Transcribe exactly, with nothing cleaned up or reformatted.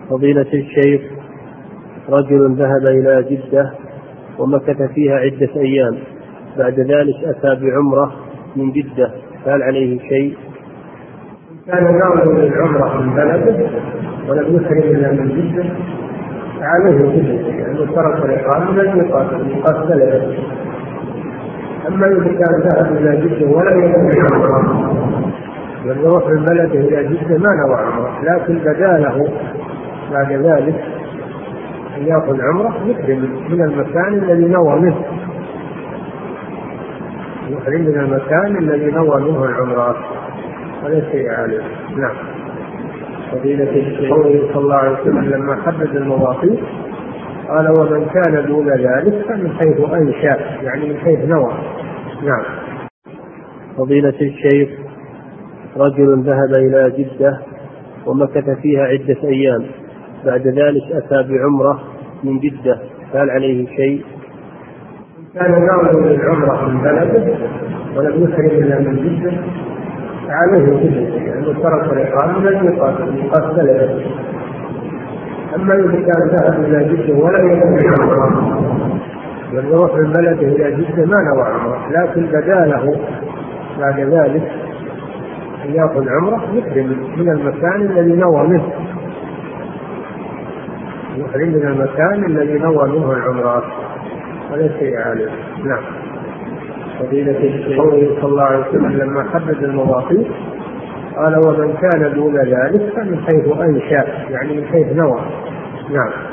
فضيلة الشيخ، رجل ذهب إلى جدة ومكث فيها عدة أيام، بعد ذلك أتى بعمرة من جدة، هل عليه شيء؟ كان ناوي للعمرة من بلده ولم يخرج إلا من جدة عليه كل شيء، لأنه ترك الإقامة من الميقات بلده. أما إذا كان ذهب إلى جدة ولم يخرج عمرة، لم يروح من بلده إلى جدة ما نوى عمرة، لكن بداله بعد ذلك أن يأخذ عمرة يحرم من المكان الذي نوى منه، يحرم من المكان الذي نوى منه العمرة، ولا شيء عليه. نعم. فضيلة الشيخ صلى الله عليه وسلم لما حدد المواقيت قال: ومن كان دون ذلك فمن حيث أنشأ، يعني من حيث نوى. نعم. فضيلة الشيخ، رجل ذهب إلى جدة ومكث فيها عدة أيام، بعد ذلك أتى بعمرة من جدة، هل عليه شيء؟ كان ناوي للعمرة من بلده ولم يخرج إلا من جدة عليه كل شيء، لأنه ترك الإقامة من الميقات بلده. أما إذا كان ذهب إلى جدة ولم يخرج عمرة، لم يروح من بلده إلى جدة ما نوى عمرة، لكن بداله بعد ذلك أن يأخذ عمرة يحرم من المكان الذي نوى منه، يحرم من المكان الذي نوى منه العمرة، ولا شيء عليه. نعم. فضيلة الشيخ صلى الله عليه وسلم لما حدد المواقيت قال: ومن كان دون ذلك فمن حيث أنشأ، يعني من حيث نوى. نعم.